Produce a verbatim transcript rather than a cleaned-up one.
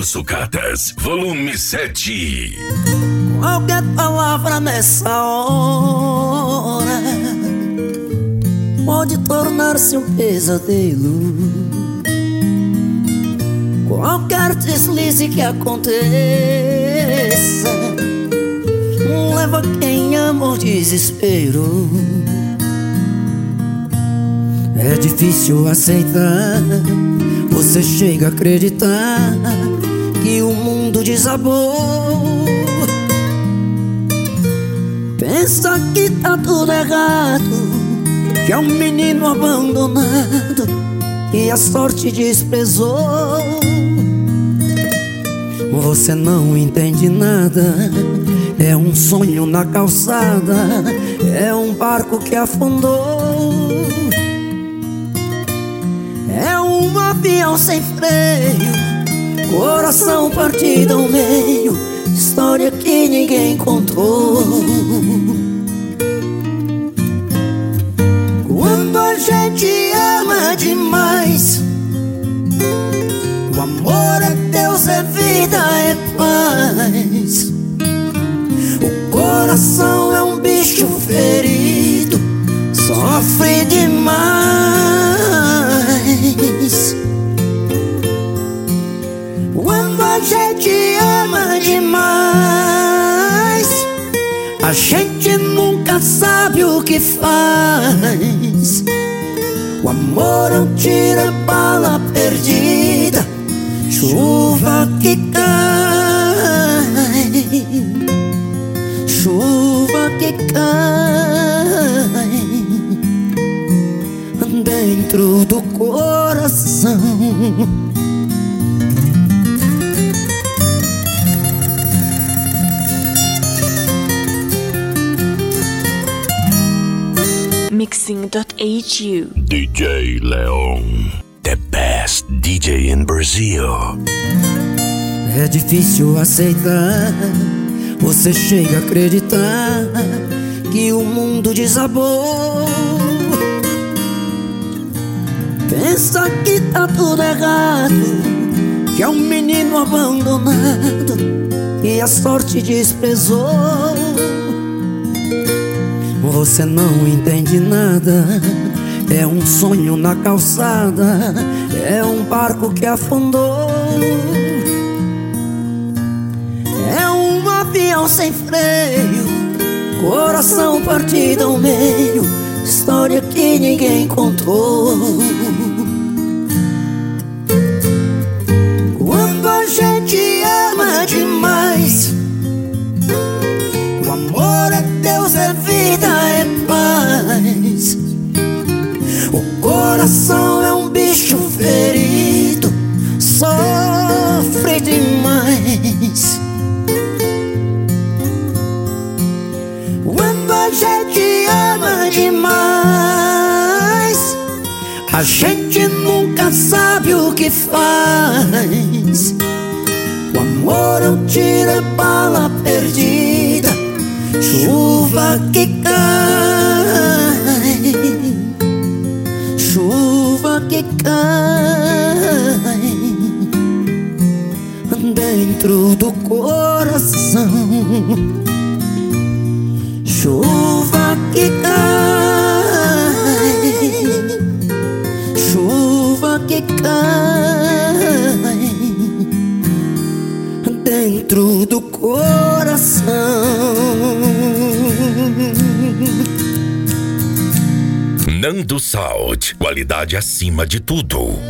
Sucatas, volume sete. Qualquer palavra nessa hora pode tornar-se um pesadelo. Qualquer deslize que aconteça leva quem ama ao desespero. É difícil aceitar, você chega a acreditar que o mundo desabou. Pensa que tá tudo errado, que é um menino abandonado e a sorte desprezou. Você não entende nada, é um sonho na calçada, é um barco que afundou. É um avião sem freio, coração partido ao meio, história que ninguém contou. Quando a gente ama demais, o amor é Deus, é vida, é paz. O coração é um bicho ferido, sofre demais. Quando a gente ama demais, a gente nunca sabe o que faz. O amor é um tiro, é bala perdida, chuva que cai, chuva que cai dentro do coração. Mixing dot H U D J Leon, the best D J in Brazil. É difícil aceitar, você chega a acreditar que o mundo desabou. Pensa que tá tudo errado, que é um menino abandonado e a sorte desprezou. Você não entende nada, é um sonho na calçada, é um barco que afundou. É um avião sem freio, coração partido ao meio, história que ninguém contou. Quando a gente ama demais, o amor é Deus, é vida, é paz. O coração é um bicho ferido, sofre demais. Quando a gente ama demais, a gente nunca sabe o que faz. O amor é um tiro, é bala perdida, chuva que cai, chuva que cai dentro do coração. Chuva que cai, chuva que cai dentro do coração. Nando Salt, qualidade acima de tudo.